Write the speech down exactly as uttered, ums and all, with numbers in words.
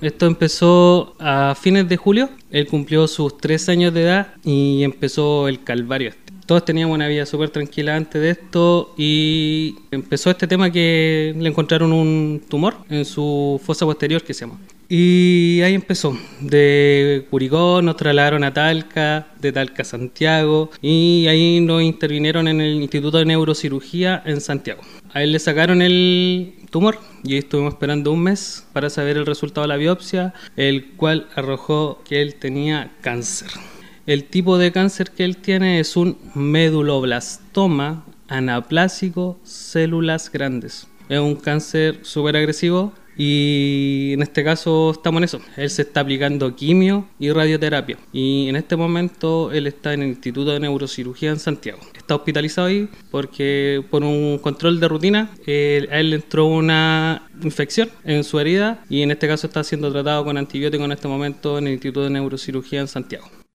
Esto empezó a fines de julio. Él cumplió sus tres años de edad y empezó el calvario este. Todos teníamos una vida súper tranquila antes de esto y empezó este tema que le encontraron un tumor en su fosa posterior que se llama. Y ahí empezó. De Curicó nos trasladaron a Talca, de Talca a Santiago y ahí nos intervinieron en el Instituto de Neurocirugía en Santiago. A él le sacaron el tumor y estuvimos esperando un mes para saber el resultado de la biopsia, el cual arrojó que él tenía cáncer. El tipo de cáncer que él tiene es un meduloblastoma anaplásico, células grandes. Es un cáncer súper agresivo y en este caso estamos en eso. Él se está aplicando quimio y radioterapia y en este momento él está en el Instituto de Neurocirugía en Santiago. Está hospitalizado ahí porque por un control de rutina eh, a él le entró una infección en su herida y en este caso está siendo tratado con antibióticos en este momento en el Instituto de Neurocirugía en Santiago.